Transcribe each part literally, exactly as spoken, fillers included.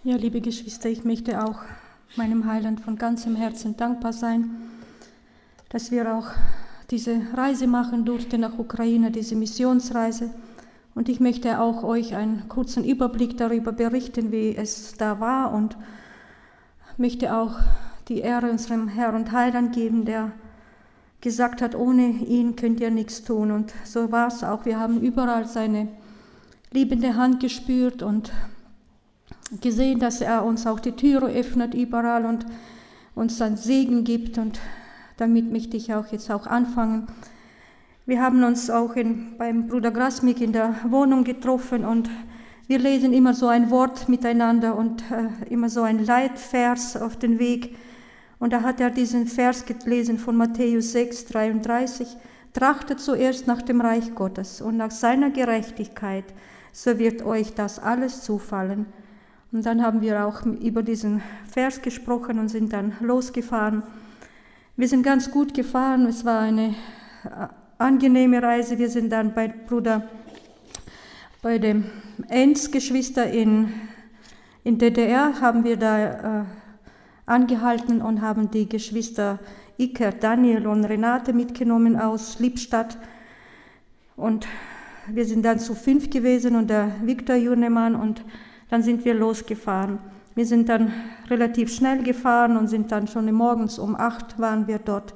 Ja, liebe Geschwister, ich möchte auch meinem Heiland von ganzem Herzen dankbar sein, dass wir auch diese Reise machen durften nach Ukraine, diese Missionsreise. Und ich möchte auch euch einen kurzen Überblick darüber berichten, wie es da war, und möchte auch die Ehre unserem Herrn und Heiland geben, der gesagt hat, ohne ihn könnt ihr nichts tun. Und so war es auch. Wir haben überall seine liebende Hand gespürt und gesehen, dass er uns auch die Türe öffnet überall und uns seinen Segen gibt. Und damit möchte ich auch jetzt auch anfangen. Wir haben uns auch in, beim Bruder Grasmik in der Wohnung getroffen und wir lesen immer so ein Wort miteinander und äh, immer so ein Leitvers auf den Weg. Und da hat er diesen Vers gelesen von Matthäus sechs, dreiunddreißig. Trachtet zuerst nach dem Reich Gottes und nach seiner Gerechtigkeit, so wird euch das alles zufallen. Und dann haben wir auch über diesen Vers gesprochen und sind dann losgefahren. Wir sind ganz gut gefahren, es war eine angenehme Reise. Wir sind dann bei Bruder, bei dem Enz-Geschwister in, in D D R, haben wir da äh, angehalten und haben die Geschwister Iker, Daniel und Renate mitgenommen aus Lippstadt. Und wir sind dann zu fünf gewesen und der Viktor Junemann, und dann sind wir losgefahren. Wir sind dann relativ schnell gefahren und sind dann schon morgens um acht waren wir dort.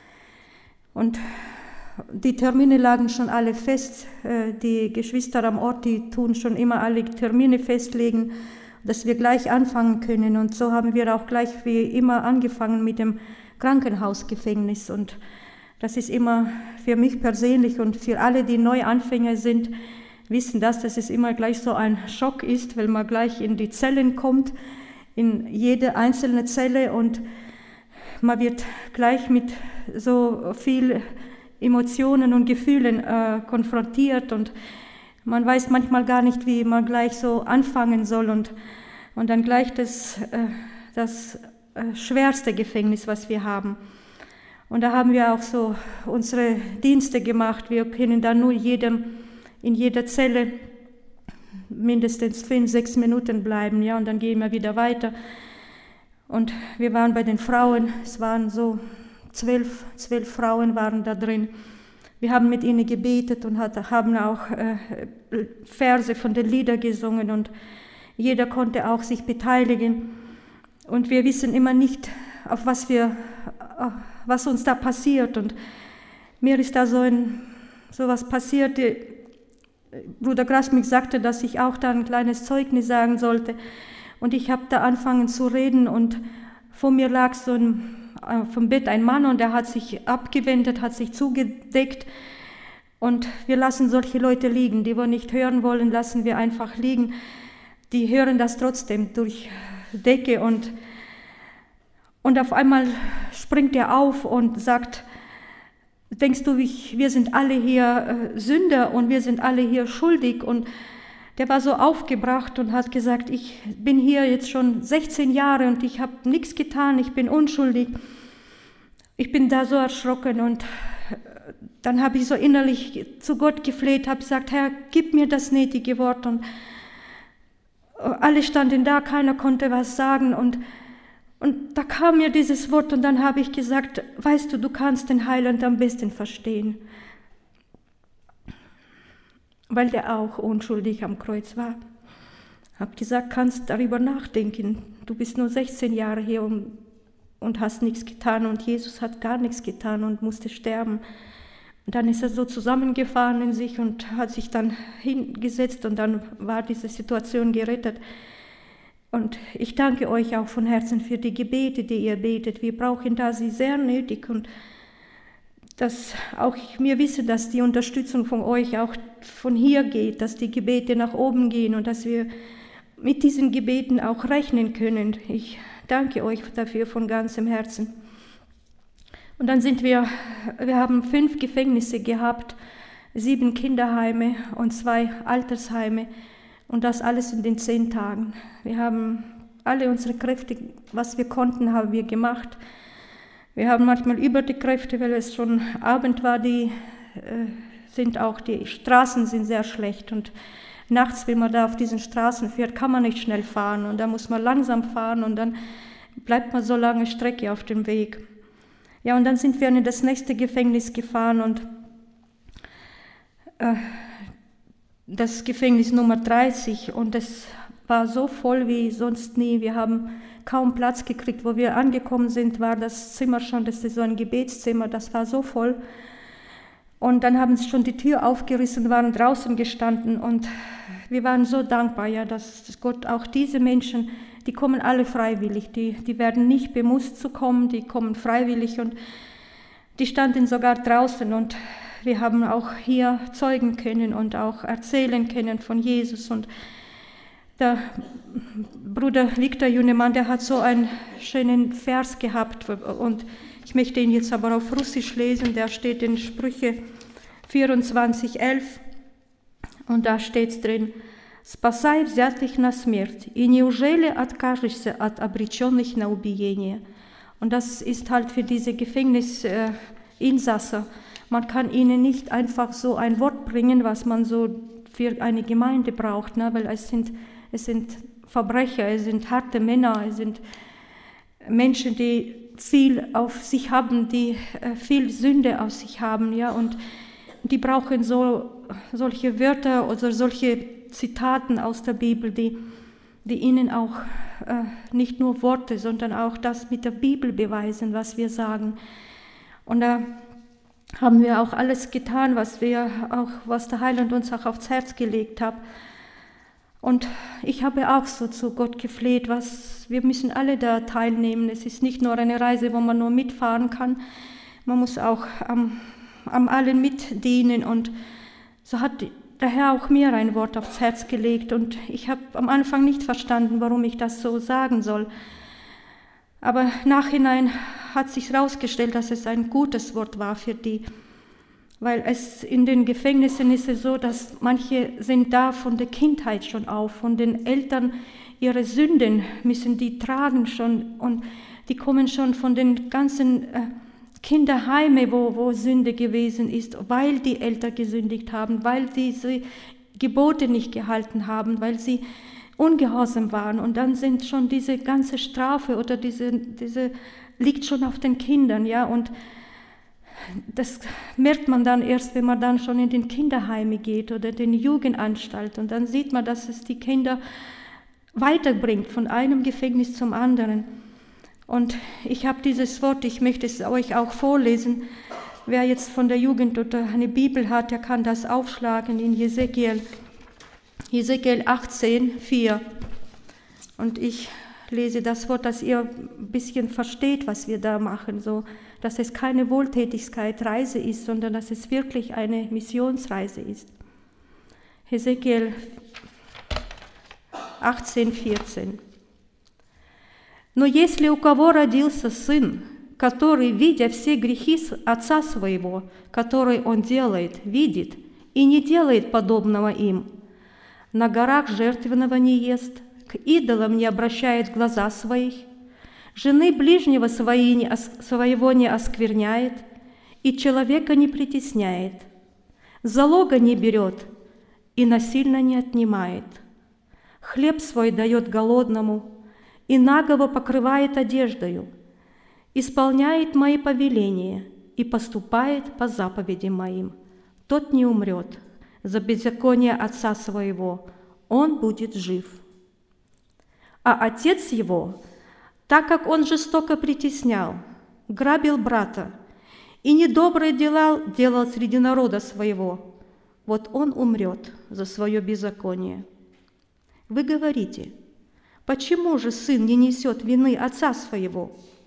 Und die Termine lagen schon alle fest. Die Geschwister am Ort, die tun schon immer alle Termine festlegen, dass wir gleich anfangen können. Und so haben wir auch gleich wie immer angefangen mit dem Krankenhausgefängnis. Und das ist immer für mich persönlich und für alle, die Neuanfänger sind, wissen das, dass es immer gleich so ein Schock ist, weil man gleich in die Zellen kommt, in jede einzelne Zelle, und man wird gleich mit so viel Emotionen und Gefühlen äh, konfrontiert und man weiß manchmal gar nicht, wie man gleich so anfangen soll, und, und dann gleich das, äh, das äh, schwerste Gefängnis, was wir haben. Und da haben wir auch so unsere Dienste gemacht. Wir können da nur jedem in jeder Zelle mindestens fünf, sechs Minuten bleiben, ja, und dann gehen wir wieder weiter. Und wir waren bei den Frauen, es waren so zwölf, zwölf Frauen waren da drin. Wir haben mit ihnen gebetet und hat, haben auch äh, Verse von den Liedern gesungen und jeder konnte auch sich beteiligen. Und wir wissen immer nicht, auf was wir, was uns da passiert. Und mir ist da so ein, so was passiert. Bruder Grasmik sagte, dass ich auch da ein kleines Zeugnis sagen sollte. Und ich habe da angefangen zu reden und vor mir lag so ein, äh, vom Bett ein Mann und der hat sich abgewendet, hat sich zugedeckt. Und wir lassen solche Leute liegen, die wir nicht hören wollen, lassen wir einfach liegen. Die hören das trotzdem durch Decke und, und auf einmal springt er auf und sagt, denkst du, wir sind alle hier Sünder und wir sind alle hier schuldig? Und der war so aufgebracht und hat gesagt, ich bin hier jetzt schon sechzehn Jahre und ich habe nichts getan, ich bin unschuldig. Ich bin da so erschrocken und dann habe ich so innerlich zu Gott gefleht, habe gesagt, Herr, gib mir das nötige Wort. Und alle standen da, keiner konnte was sagen und Und da kam mir dieses Wort und dann habe ich gesagt, weißt du, du kannst den Heiland am besten verstehen, weil der auch unschuldig am Kreuz war. Ich habe gesagt, kannst darüber nachdenken, du bist nur sechzehn Jahre hier und, und hast nichts getan und Jesus hat gar nichts getan und musste sterben. Und dann ist er so zusammengefahren in sich und hat sich dann hingesetzt und dann war diese Situation gerettet. Und ich danke euch auch von Herzen für die Gebete, die ihr betet. Wir brauchen da sie sehr nötig und dass auch wir wissen, dass die Unterstützung von euch auch von hier geht, dass die Gebete nach oben gehen und dass wir mit diesen Gebeten auch rechnen können. Ich danke euch dafür von ganzem Herzen. Und dann sind wir, wir haben fünf Gefängnisse gehabt, sieben Kinderheime und zwei Altersheime. Und das alles in den zehn Tagen. Wir haben alle unsere Kräfte, was wir konnten, haben wir gemacht. Wir haben manchmal über die Kräfte, weil es schon Abend war, die äh, sind auch, die Straßen sind sehr schlecht. Und nachts, wenn man da auf diesen Straßen fährt, kann man nicht schnell fahren und da muss man langsam fahren und dann bleibt man so lange Strecke auf dem Weg. Ja, und dann sind wir in das nächste Gefängnis gefahren und äh, das Gefängnis Nummer dreißig und das war so voll wie sonst nie. Wir haben kaum Platz gekriegt. Wo wir angekommen sind, war das Zimmer schon, das ist so ein Gebetszimmer, das war so voll. Und dann haben sie schon die Tür aufgerissen, waren draußen gestanden und wir waren so dankbar, ja, dass Gott auch diese Menschen, die kommen alle freiwillig, die, die werden nicht bemusst zu kommen, die kommen freiwillig und die standen sogar draußen und wir haben auch hier zeugen können und auch erzählen können von Jesus. Und der Bruder Viktor Junemann, der hat so einen schönen Vers gehabt und ich möchte ihn jetzt aber auf Russisch lesen, der steht in Sprüche vierundzwanzig elf und da steht drin: «Спасай взятых на смерть, и неужели откажешься от обреченных на убиение?» Und das ist halt für diese Gefängnisinsassen. Man kann ihnen nicht einfach so ein Wort bringen, was man so für eine Gemeinde braucht, ne? Weil es sind, es sind Verbrecher, es sind harte Männer, es sind Menschen, die viel auf sich haben, die äh, viel Sünde auf sich haben, ja, und die brauchen so solche Wörter oder solche Zitaten aus der Bibel, die, die ihnen auch äh, nicht nur Worte, sondern auch das mit der Bibel beweisen, was wir sagen. Und da haben wir auch alles getan, was wir auch, was der Heiland uns auch aufs Herz gelegt hat. Und ich habe auch so zu Gott gefleht, was wir müssen alle da teilnehmen. Es ist nicht nur eine Reise, wo man nur mitfahren kann. Man muss auch am, am allen mitdienen. Und so hat der Herr auch mir ein Wort aufs Herz gelegt. Und ich habe am Anfang nicht verstanden, warum ich das so sagen soll. Aber nachhinein hat sich herausgestellt, dass es ein gutes Wort war für die. Weil es in den Gefängnissen ist es so, dass manche sind da von der Kindheit schon auf, von den Eltern ihre Sünden müssen die tragen schon und die kommen schon von den ganzen äh, Kinderheime, wo, wo Sünde gewesen ist, weil die Eltern gesündigt haben, weil diese Gebote nicht gehalten haben, weil sie ungehorsam waren und dann sind schon diese ganze Strafe oder diese, diese liegt schon auf den Kindern, ja, und das merkt man dann erst, wenn man dann schon in den Kinderheime geht oder den Jugendanstalt und dann sieht man, dass es die Kinder weiterbringt von einem Gefängnis zum anderen. Und ich habe dieses Wort, ich möchte es euch auch vorlesen. Wer jetzt von der Jugend oder eine Bibel hat, der kann das aufschlagen in Jesekiel, Jesekiel achtzehn, vier. Und ich lese das Wort, dass ihr ein bisschen versteht, was wir da machen, so, dass es keine Wohltätigkeit, Reise ist, sondern dass es wirklich eine Missionsreise ist. Jesekiel achtzehn, vierzehn. «Но если у кого родился сын, который, видя все грехи отца своего, которые он делает, видит и не делает подобного им, на горах жертвенного не ест, к идолам не обращает глаза своих, жены ближнего свои не, своего не оскверняет и человека не притесняет, залога не берет и насильно не отнимает, хлеб свой дает голодному и нагого покрывает одеждою, исполняет мои повеления и поступает по заповедям моим, тот не умрет за беззаконие отца своего, он будет жив. А отец его, так как он жестоко притеснял, грабил брата и недобрые дела делал среди народа своего, вот он умрет за свое беззаконие. Вы говорите, почему же сын не несет вины отца своего?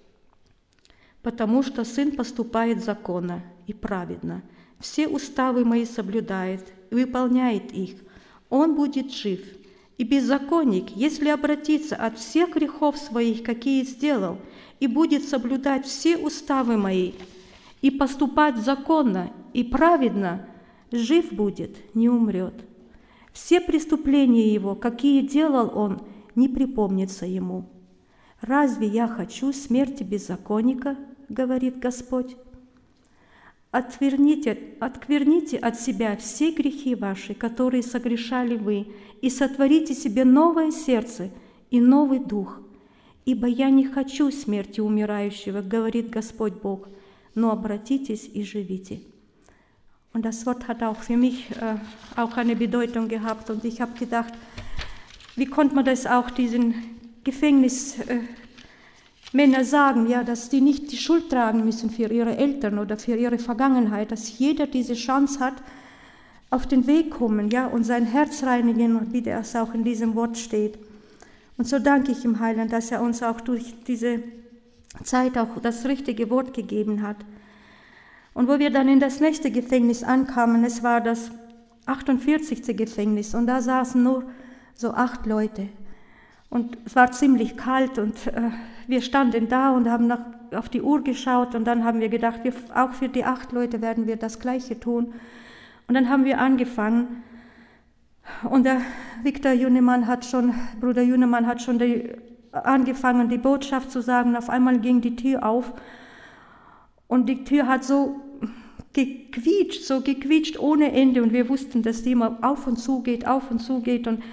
Потому что сын поступает законно и праведно, все уставы мои соблюдает и выполняет их, он будет жив. И беззаконник, если обратится от всех грехов своих, какие сделал, и будет соблюдать все уставы мои, и поступать законно и праведно, жив будет, не умрет. Все преступления его, какие делал он, не припомнится ему. Разве я хочу смерти беззаконника, говорит Господь? отверните, отверните от себя все грехи ваши, которые согрешали вы, и сотворите себе новое сердце и новый дух. Ибо я не хочу смерти умирающего, говорит Господь Бог, но обратитесь и живите. Und das Wort hat auch für mich äh, auch eine Bedeutung gehabt. Und ich habe gedacht, wie konnte man das auch diesen Gefängnismännern äh, sagen, ja, dass die nicht die Schuld tragen müssen für ihre Eltern oder für ihre Vergangenheit, dass jeder diese Chance hat, auf den Weg kommen, ja, und sein Herz reinigen, wie das auch in diesem Wort steht. Und so danke ich dem Heiland, dass er uns auch durch diese Zeit auch das richtige Wort gegeben hat. Und wo wir dann in das nächste Gefängnis ankamen, es war das achtundvierzigste Gefängnis und da saßen nur so acht Leute. Und es war ziemlich kalt und äh, wir standen da und haben nach, auf die Uhr geschaut und dann haben wir gedacht, wir, auch für die acht Leute werden wir das Gleiche tun. Und dann haben wir angefangen und der Viktor Junemann hat schon, Bruder Junemann hat schon die, angefangen, die Botschaft zu sagen. Auf einmal ging die Tür auf und die Tür hat so gequietscht, so gequietscht ohne Ende und wir wussten, dass die immer auf und zu geht, auf und zu geht und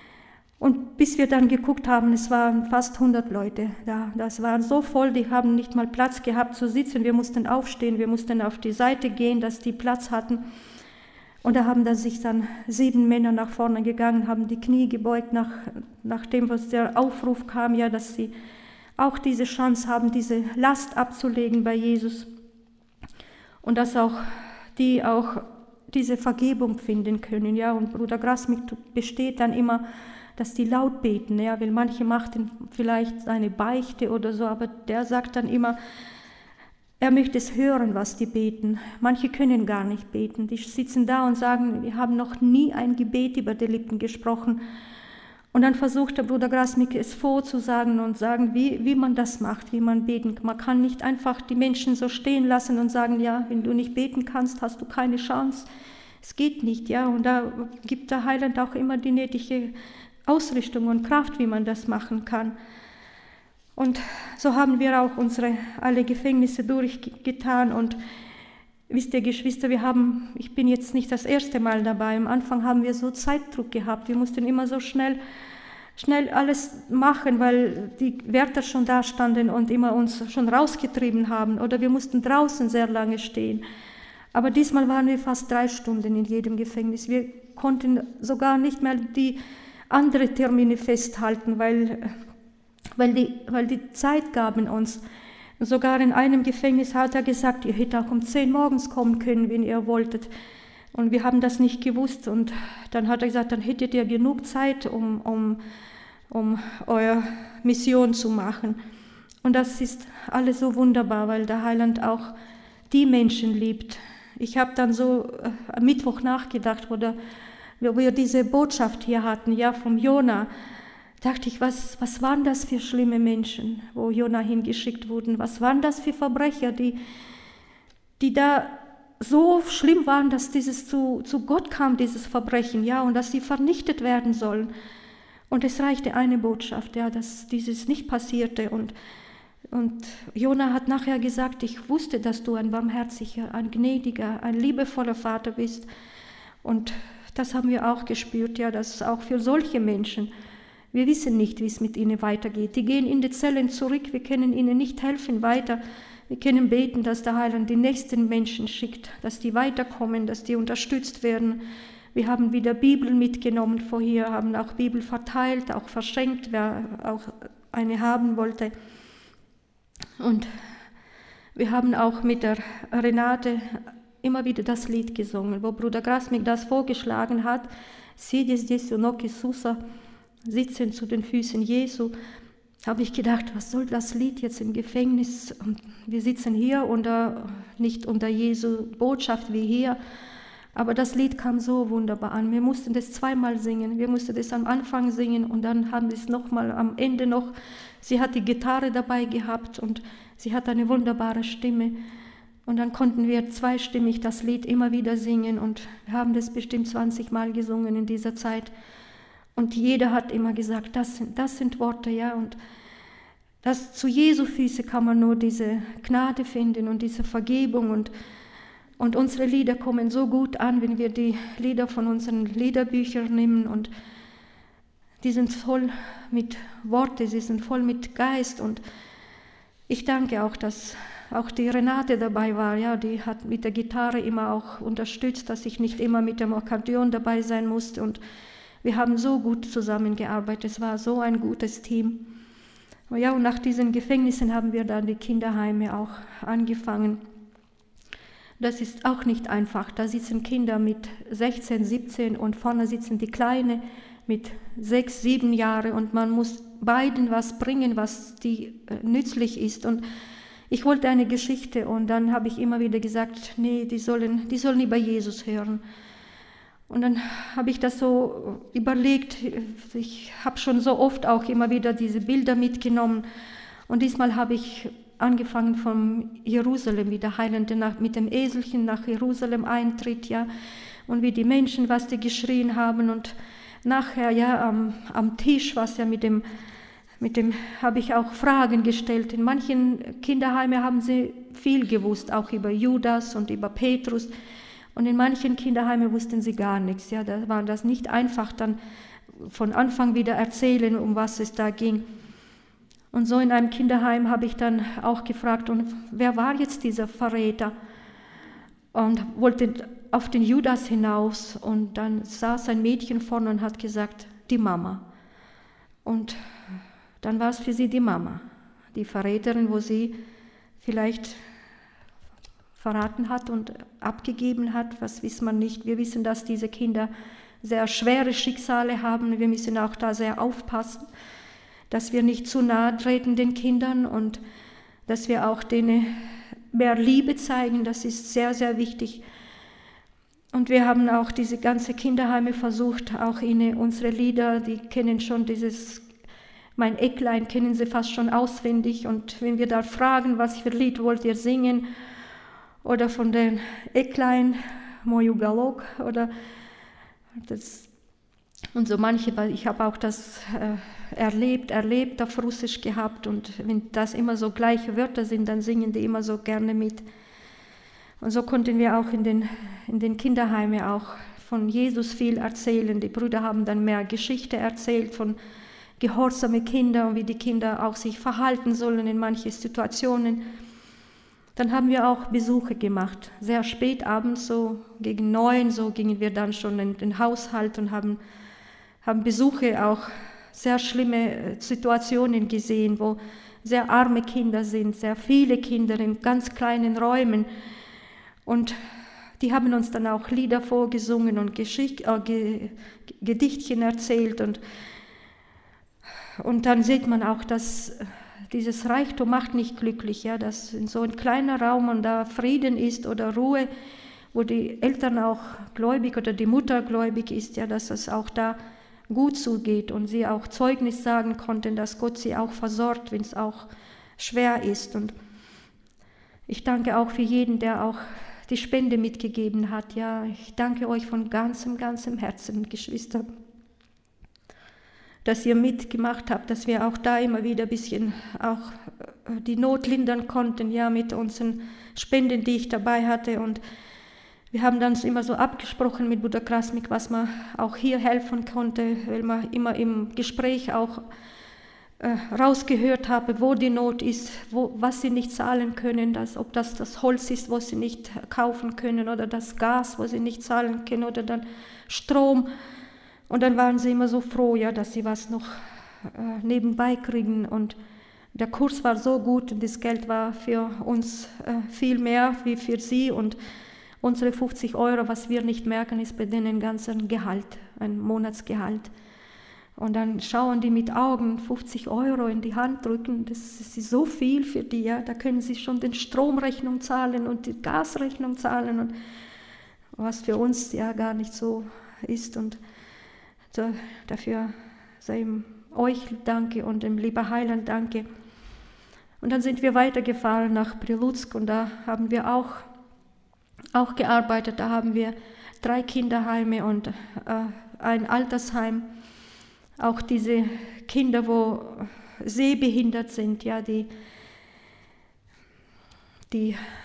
Und bis wir dann geguckt haben, es waren fast hundert Leute da. Das waren so voll, die haben nicht mal Platz gehabt zu sitzen. Wir mussten aufstehen, wir mussten auf die Seite gehen, dass die Platz hatten. Und da haben dann sich dann sieben Männer nach vorne gegangen, haben die Knie gebeugt, nach, nach dem, was der Aufruf kam, ja, dass sie auch diese Chance haben, diese Last abzulegen bei Jesus. Und dass auch die auch diese Vergebung finden können. Ja. Und Bruder Grasmik besteht dann immer, dass die laut beten, ja, weil manche machen vielleicht eine Beichte oder so, aber der sagt dann immer, er möchte es hören, was die beten. Manche können gar nicht beten, die sitzen da und sagen, wir haben noch nie ein Gebet über die Lippen gesprochen. Und dann versucht der Bruder Grasmik es vorzusagen und sagen, wie, wie man das macht, wie man beten kann. Man kann nicht einfach die Menschen so stehen lassen und sagen, ja, wenn du nicht beten kannst, hast du keine Chance. Es geht nicht, ja, und da gibt der Heiland auch immer die nötige Ausrichtung und Kraft, wie man das machen kann. Und so haben wir auch unsere alle Gefängnisse durchgetan und wisst ihr, Geschwister, wir haben, ich bin jetzt nicht das erste Mal dabei, am Anfang haben wir so Zeitdruck gehabt, wir mussten immer so schnell, schnell alles machen, weil die Wärter schon da standen und immer uns schon rausgetrieben haben oder wir mussten draußen sehr lange stehen. Aber diesmal waren wir fast drei Stunden in jedem Gefängnis. Wir konnten sogar nicht mehr die andere Termine festhalten, weil, weil, die, weil die Zeit gaben uns. Sogar in einem Gefängnis hat er gesagt, ihr hättet auch um zehn morgens kommen können, wenn ihr wolltet. Und wir haben das nicht gewusst. Und dann hat er gesagt, dann hättet ihr genug Zeit, um, um, um eure Mission zu machen. Und das ist alles so wunderbar, weil der Heiland auch die Menschen liebt. Ich habe dann so am Mittwoch nachgedacht, oder wo wir diese Botschaft hier hatten, ja, vom Jona, dachte ich, was, was waren das für schlimme Menschen, wo Jona hingeschickt wurden? Was waren das für Verbrecher, die, die da so schlimm waren, dass dieses zu, zu Gott kam, dieses Verbrechen, ja, und dass sie vernichtet werden sollen. Und es reichte eine Botschaft, ja, dass dieses nicht passierte. Und, und Jona hat nachher gesagt, ich wusste, dass du ein barmherziger, ein gnädiger, ein liebevoller Vater bist. Und das haben wir auch gespürt, ja, dass auch für solche Menschen, wir wissen nicht, wie es mit ihnen weitergeht. Die gehen in die Zellen zurück, wir können ihnen nicht helfen weiter. Wir können beten, dass der Heiland die nächsten Menschen schickt, dass die weiterkommen, dass die unterstützt werden. Wir haben wieder Bibeln mitgenommen vorher, haben auch Bibel verteilt, auch verschenkt, wer auch eine haben wollte. Und wir haben auch mit der Renate immer wieder das Lied gesungen, wo Bruder Grasmik das vorgeschlagen hat, «Sidi здесь у ног Иисуса», sitzen zu den Füßen Jesu, habe ich gedacht, was soll das Lied jetzt im Gefängnis? Und wir sitzen hier unter, nicht unter Jesu Botschaft wie hier, aber das Lied kam so wunderbar an. Wir mussten das zweimal singen, wir mussten das am Anfang singen und dann haben wir es nochmal am Ende noch. Sie hat die Gitarre dabei gehabt und sie hat eine wunderbare Stimme. Und dann konnten wir zweistimmig das Lied immer wieder singen und wir haben das bestimmt zwanzig Mal gesungen in dieser Zeit. Und jeder hat immer gesagt, das sind, das sind Worte, ja. Und das, zu Jesu Füße kann man nur diese Gnade finden und diese Vergebung. Und Und unsere Lieder kommen so gut an, wenn wir die Lieder von unseren Liederbüchern nehmen und die sind voll mit Worte, sie sind voll mit Geist. Und ich danke auch, dass auch die Renate dabei war. Ja, die hat mit der Gitarre immer auch unterstützt, dass ich nicht immer mit dem Akkordeon dabei sein musste. Und wir haben so gut zusammengearbeitet. Es war so ein gutes Team. Ja, und nach diesen Gefängnissen haben wir dann die Kinderheime auch angefangen. Das ist auch nicht einfach. Da sitzen Kinder mit sechzehn, siebzehn und vorne sitzen die Kleine mit sechs, sieben Jahren und man muss beiden was bringen, was die äh, nützlich ist. Und ich wollte eine Geschichte und dann habe ich immer wieder gesagt, nee, die sollen, die sollen über Jesus hören. Und dann habe ich das so überlegt, ich habe schon so oft auch immer wieder diese Bilder mitgenommen und diesmal habe ich angefangen von Jerusalem, wie der Heiland nach, mit dem Eselchen nach Jerusalem eintritt, ja, und wie die Menschen, was die geschrien haben und nachher, ja, am, am Tisch, was ja mit dem, mit dem, habe ich auch Fragen gestellt. In manchen Kinderheimen haben sie viel gewusst, auch über Judas und über Petrus, und in manchen Kinderheimen wussten sie gar nichts, ja, da war das nicht einfach, dann von Anfang wieder erzählen, um was es da ging. Und so in einem Kinderheim habe ich dann auch gefragt, und wer war jetzt dieser Verräter? Und wollte auf den Judas hinaus. Und dann saß ein Mädchen vorne und hat gesagt, die Mama. Und dann war es für sie die Mama, die Verräterin, wo sie vielleicht verraten hat und abgegeben hat. Was wissen wir nicht. Wir wissen, dass diese Kinder sehr schwere Schicksale haben. Wir müssen auch da sehr aufpassen, dass wir nicht zu nahe treten den Kindern und dass wir auch denen mehr Liebe zeigen, das ist sehr, sehr wichtig. Und wir haben auch diese ganze Kinderheime versucht, auch ihnen unsere Lieder, die kennen schon dieses, mein Ecklein kennen sie fast schon auswendig, und wenn wir da fragen, was für Lied wollt ihr singen, oder von den Ecklein, Moju Galok, oder das. Und so manche, weil ich habe auch das äh, erlebt, erlebt auf Russisch gehabt, und wenn das immer so gleiche Wörter sind, dann singen die immer so gerne mit. Und so konnten wir auch in den, in den Kinderheimen auch von Jesus viel erzählen. Die Brüder haben dann mehr Geschichte erzählt von gehorsamen Kindern und wie die Kinder auch sich verhalten sollen in manchen Situationen. Dann haben wir auch Besuche gemacht, sehr spät abends, so gegen neun, so gingen wir dann schon in den Haushalt und haben haben Besuche auch sehr schlimme Situationen gesehen, wo sehr arme Kinder sind, sehr viele Kinder in ganz kleinen Räumen. Und die haben uns dann auch Lieder vorgesungen und Geschicht, äh, Ge, Gedichtchen erzählt. Und, und dann sieht man auch, dass dieses Reichtum macht nicht glücklich, ja, dass in so ein kleiner Raum und da Frieden ist oder Ruhe, wo die Eltern auch gläubig oder die Mutter gläubig ist, ja, dass es auch da gut zugeht und sie auch Zeugnis sagen konnten, dass Gott sie auch versorgt, wenn es auch schwer ist. Und ich danke auch für jeden, der auch die Spende mitgegeben hat. Ja, ich danke euch von ganzem, ganzem Herzen, Geschwister, dass ihr mitgemacht habt, dass wir auch da immer wieder ein bisschen auch die Not lindern konnten, ja, mit unseren Spenden, die ich dabei hatte. Und wir haben dann immer so abgesprochen mit Bruder Krasmik, was man auch hier helfen konnte, weil man immer im Gespräch auch äh, rausgehört habe, wo die Not ist, wo, was sie nicht zahlen können, dass, ob das das Holz ist, was sie nicht kaufen können, oder das Gas, was sie nicht zahlen können, oder dann Strom. Und dann waren sie immer so froh, ja, dass sie was noch äh, nebenbei kriegen. Und der Kurs war so gut und das Geld war für uns äh, viel mehr wie für sie. Und unsere fünfzig Euro, was wir nicht merken, ist bei denen ein ganzer Gehalt, ein Monatsgehalt. Und dann schauen die mit Augen fünfzig Euro in die Hand drücken, das ist so viel für die, ja, da können sie schon den Stromrechnung zahlen und die Gasrechnung zahlen, und was für uns ja gar nicht so ist. Und so, dafür sei ihm euch danke und dem lieber Heiland danke. Und dann sind wir weitergefahren nach Prilutsk, und da haben wir auch auch gearbeitet. Da haben wir drei Kinderheime und äh, ein Altersheim. Auch diese Kinder, wo sehbehindert sind, ja, die, die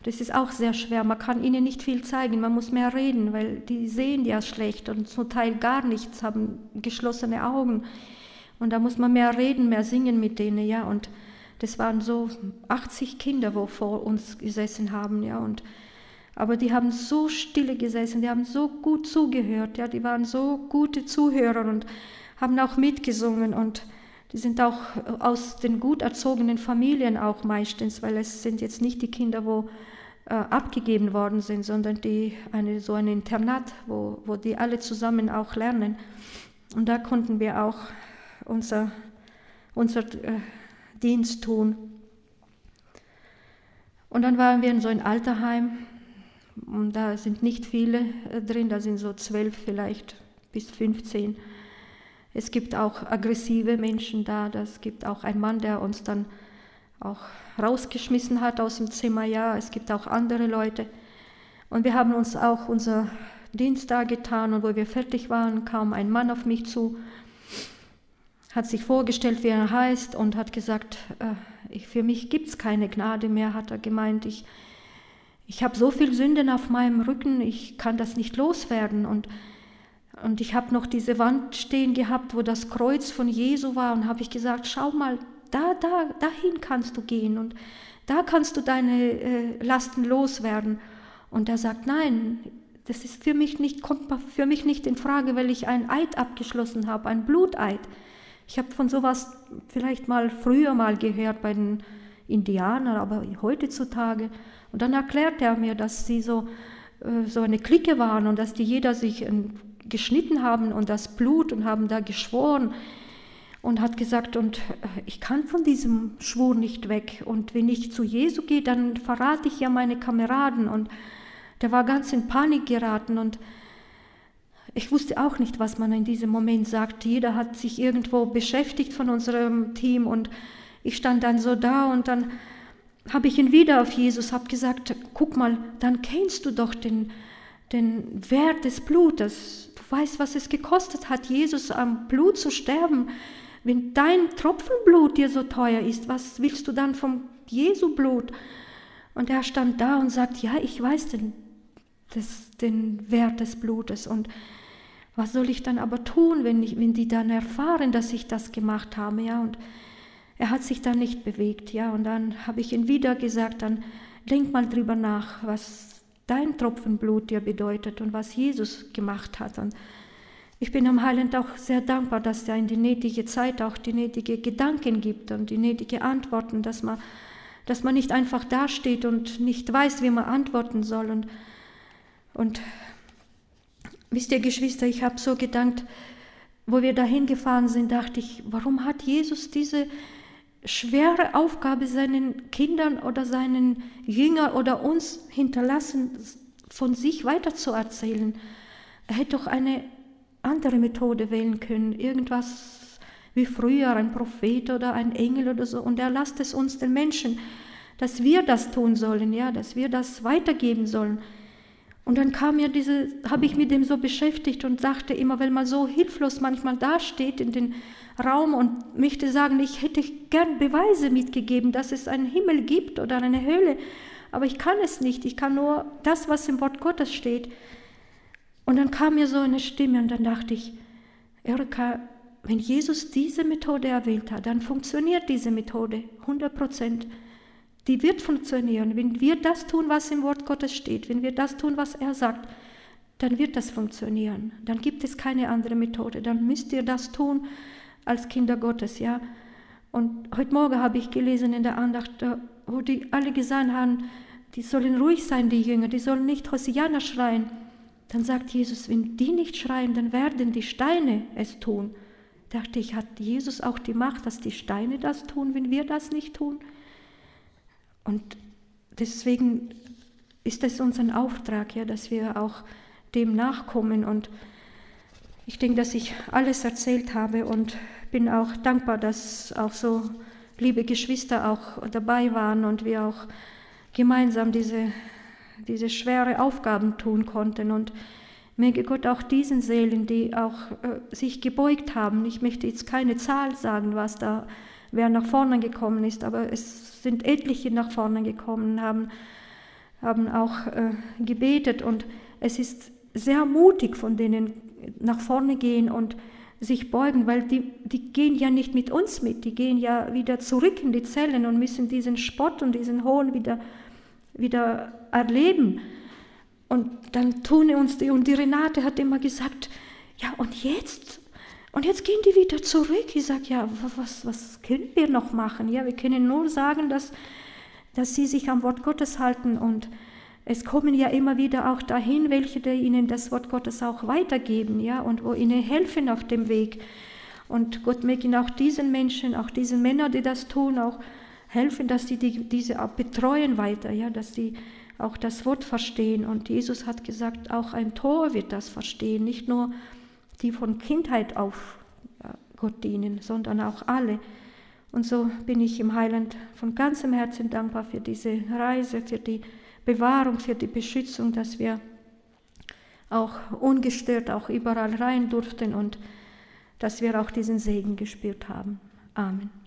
Das ist auch sehr schwer. Man kann ihnen nicht viel zeigen, man muss mehr reden, weil die sehen ja schlecht und zum Teil gar nichts, haben geschlossene Augen. Und da muss man mehr reden, mehr singen mit denen, ja. Und das waren so achtzig Kinder, wo vor uns gesessen haben, ja. Und, aber die haben so stille gesessen, die haben so gut zugehört, ja. Die waren so gute Zuhörer und haben auch mitgesungen. Und die sind auch aus den gut erzogenen Familien auch meistens, weil es sind jetzt nicht die Kinder, wo äh, abgegeben worden sind, sondern die eine, so ein Internat, wo, wo die alle zusammen auch lernen. Und da konnten wir auch unser, unser äh, Dienst tun. Und dann waren wir in so einem Alterheim, und da sind nicht viele äh, drin, da sind so zwölf vielleicht bis fünfzehn. Es gibt auch aggressive Menschen da, es gibt auch einen Mann, der uns dann auch rausgeschmissen hat aus dem Zimmer, ja, es gibt auch andere Leute. Und wir haben uns auch unser Dienst da getan und wo wir fertig waren, kam ein Mann auf mich zu, hat sich vorgestellt, wie er heißt und hat gesagt, äh, ich, für mich gibt es keine Gnade mehr, hat er gemeint, ich, ich habe so viel Sünden auf meinem Rücken, ich kann das nicht loswerden. Und Und ich habe noch diese Wand stehen gehabt, wo das Kreuz von Jesu war, und habe ich gesagt, schau mal, da, da, dahin kannst du gehen und da kannst du deine äh, Lasten loswerden. Und er sagt, nein, das ist für mich nicht, kommt für mich nicht in Frage, weil ich einen Eid abgeschlossen habe, einen Bluteid. Ich habe von sowas vielleicht mal früher mal gehört bei den Indianern, aber heutzutage. Und dann erklärt er mir, dass sie so, äh, so eine Clique waren und dass die jeder sich ein geschnitten haben und das Blut und haben da geschworen und hat gesagt, und ich kann von diesem Schwur nicht weg und wenn ich zu Jesu gehe, dann verrate ich ja meine Kameraden. Und der war ganz in Panik geraten und ich wusste auch nicht, was man in diesem Moment sagt. Jeder hat sich irgendwo beschäftigt von unserem Team und ich stand dann so da und dann habe ich ihn wieder auf Jesus, habe gesagt, guck mal, dann kennst du doch den, den Wert des Blutes. Du weißt, was es gekostet hat, Jesus am Blut zu sterben. Wenn dein Tropfenblut dir so teuer ist, was willst du dann vom Jesu Blut? Und er stand da und sagt, ja, ich weiß den, das, den Wert des Blutes. Und was soll ich dann aber tun, wenn, ich, wenn die dann erfahren, dass ich das gemacht habe? Ja, und er hat sich dann nicht bewegt. Ja, und dann habe ich ihm wieder gesagt, dann denk mal drüber nach, was dein Tropfenblut dir bedeutet und was Jesus gemacht hat. Und ich bin am Heiland auch sehr dankbar, dass er in die nötige Zeit auch die nötigen Gedanken gibt und die nötigen Antworten, dass man, dass man nicht einfach dasteht und nicht weiß, wie man antworten soll. Und, und wisst ihr, Geschwister, ich habe so gedacht, wo wir dahin gefahren sind, dachte ich, warum hat Jesus diese schwere Aufgabe seinen Kindern oder seinen Jüngern oder uns hinterlassen, von sich weiterzuerzählen? Er hätte doch eine andere Methode wählen können, irgendwas wie früher, ein Prophet oder ein Engel oder so. Und er lasst es uns, den Menschen, dass wir das tun sollen, ja, dass wir das weitergeben sollen. Und dann kam mir diese, habe ich mit dem so beschäftigt und dachte immer, wenn man so hilflos manchmal dasteht in den Raum und möchte sagen, ich hätte gern Beweise mitgegeben, dass es einen Himmel gibt oder eine Hölle, aber ich kann es nicht, ich kann nur das, was im Wort Gottes steht. Und dann kam mir so eine Stimme und dann dachte ich, Erika, wenn Jesus diese Methode erwählt hat, dann funktioniert diese Methode hundert Prozent. Die wird funktionieren. Wenn wir das tun, was im Wort Gottes steht, wenn wir das tun, was er sagt, dann wird das funktionieren. Dann gibt es keine andere Methode. Dann müsst ihr das tun als Kinder Gottes, ja. Und heute Morgen habe ich gelesen in der Andacht, wo die alle gesagt haben, die sollen ruhig sein, die Jünger, die sollen nicht Hosianna schreien. Dann sagt Jesus, wenn die nicht schreien, dann werden die Steine es tun. Dachte ich, hat Jesus auch die Macht, dass die Steine das tun, wenn wir das nicht tun? Und deswegen ist es unser Auftrag, ja, dass wir auch dem nachkommen. Und ich denke, dass ich alles erzählt habe und bin auch dankbar, dass auch so liebe Geschwister auch dabei waren und wir auch gemeinsam diese diese schwere Aufgaben tun konnten. Und möge Gott auch diesen Seelen, die auch äh, sich gebeugt haben, ich möchte jetzt keine Zahl sagen, was da, wer nach vorne gekommen ist, aber es sind etliche nach vorne gekommen, haben haben auch äh, gebetet und es ist sehr mutig von denen nach vorne gehen und sich beugen, weil die, die gehen ja nicht mit uns mit, die gehen ja wieder zurück in die Zellen und müssen diesen Spott und diesen Hohn wieder, wieder erleben. Und dann tun uns die, und die Renate hat immer gesagt, ja und jetzt? Und jetzt gehen die wieder zurück. Ich sage, ja, was, was können wir noch machen? Ja, wir können nur sagen, dass, dass sie sich am Wort Gottes halten und es kommen ja immer wieder auch dahin, welche die ihnen das Wort Gottes auch weitergeben, ja, und wo ihnen helfen auf dem Weg. Und Gott möge ihnen auch diesen Menschen, auch diesen Männern, die das tun, auch helfen, dass sie die, diese auch betreuen weiter, ja, dass sie auch das Wort verstehen. Und Jesus hat gesagt, auch ein Tor wird das verstehen, nicht nur die von Kindheit auf ja, Gott dienen, sondern auch alle. Und so bin ich im Heiland von ganzem Herzen dankbar für diese Reise, für die Bewahrung, für die Beschützung, dass wir auch ungestört auch überall rein durften und dass wir auch diesen Segen gespürt haben. Amen.